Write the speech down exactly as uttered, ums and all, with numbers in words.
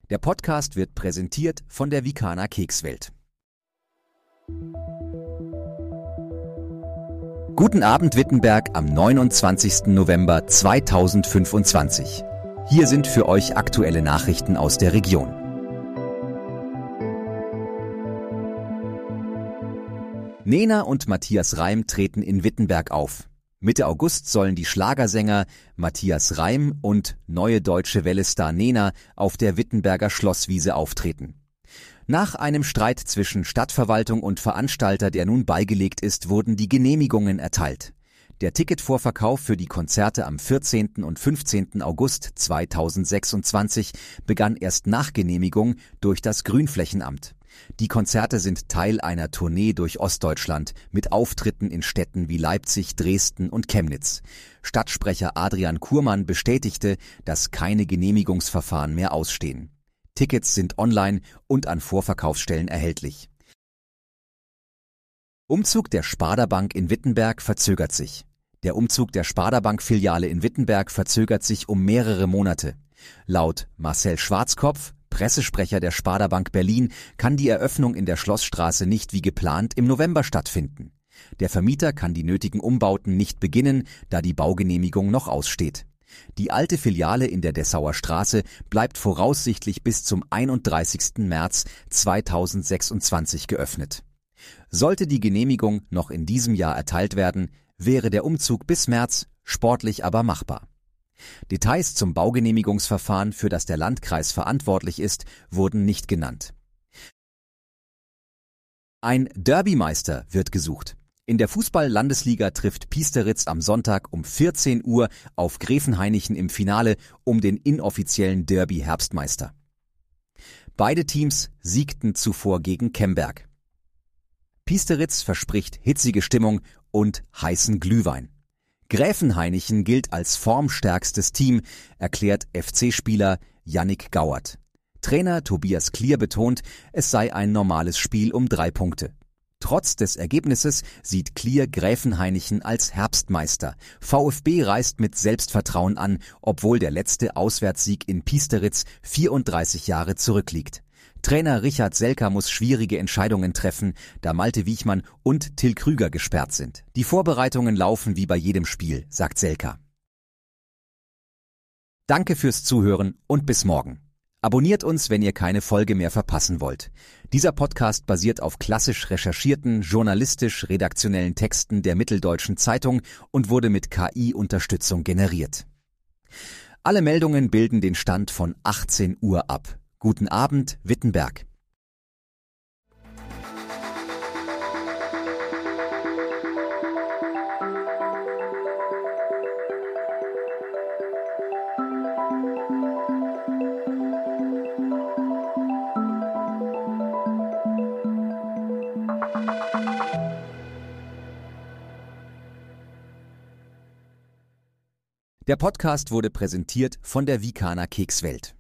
Der Podcast wird präsentiert von der Vikana Kekswelt. Guten Abend Wittenberg am neunundzwanzigsten November zweitausendfünfundzwanzig. Hier sind für euch aktuelle Nachrichten aus der Region. Nena und Matthias Reim treten in Wittenberg auf. Mitte August sollen die Schlagersänger Matthias Reim und Neue Deutsche Welle-Star Nena auf der Wittenberger Schlosswiese auftreten. Nach einem Streit zwischen Stadtverwaltung und Veranstalter, der nun beigelegt ist, wurden die Genehmigungen erteilt. Der Ticketvorverkauf für die Konzerte am vierzehnten und fünfzehnten August zweitausendsechsundzwanzig begann erst nach Genehmigung durch das Grünflächenamt. Die Konzerte sind Teil einer Tournee durch Ostdeutschland mit Auftritten in Städten wie Leipzig, Dresden und Chemnitz. Stadtsprecher Adrian Kurmann bestätigte, dass keine Genehmigungsverfahren mehr ausstehen. Tickets sind online und an Vorverkaufsstellen erhältlich. Umzug der Sparda Bank in Wittenberg verzögert sich. Der Umzug der Sparda Bank-Filiale in Wittenberg verzögert sich um mehrere Monate. Laut Marcel Schwarzkopf, Pressesprecher der Sparda Bank Berlin, kann die Eröffnung in der Schlossstraße nicht wie geplant im November stattfinden. Der Vermieter kann die nötigen Umbauten nicht beginnen, da die Baugenehmigung noch aussteht. Die alte Filiale in der Dessauer Straße bleibt voraussichtlich bis zum einunddreißigsten März zweitausendsechsundzwanzig geöffnet. Sollte die Genehmigung noch in diesem Jahr erteilt werden, wäre der Umzug bis März sportlich aber machbar. Details zum Baugenehmigungsverfahren, für das der Landkreis verantwortlich ist, wurden nicht genannt. Ein Derbymeister wird gesucht. In der Fußball-Landesliga trifft Piesteritz am Sonntag um vierzehn Uhr auf Gräfenhainichen im Finale um den inoffiziellen Derby-Herbstmeister. Beide Teams siegten zuvor gegen Kemberg. Piesteritz verspricht hitzige Stimmung und heißen Glühwein. Gräfenhainichen gilt als formstärkstes Team, erklärt F C-Spieler Yannick Gauert. Trainer Tobias Klier betont, es sei ein normales Spiel um drei Punkte. Trotz des Ergebnisses sieht Klier Gräfenhainichen als Herbstmeister. VfB reist mit Selbstvertrauen an, obwohl der letzte Auswärtssieg in Piesteritz vierunddreißig Jahre zurückliegt. Trainer Richard Selker muss schwierige Entscheidungen treffen, da Malte Wiechmann und Till Krüger gesperrt sind. Die Vorbereitungen laufen wie bei jedem Spiel, sagt Selker. Danke fürs Zuhören und bis morgen. Abonniert uns, wenn ihr keine Folge mehr verpassen wollt. Dieser Podcast basiert auf klassisch recherchierten, journalistisch-redaktionellen Texten der Mitteldeutschen Zeitung und wurde mit K I-Unterstützung generiert. Alle Meldungen bilden den Stand von achtzehn Uhr ab. Guten Abend, Wittenberg. Der Podcast wurde präsentiert von der Vikana Kekswelt.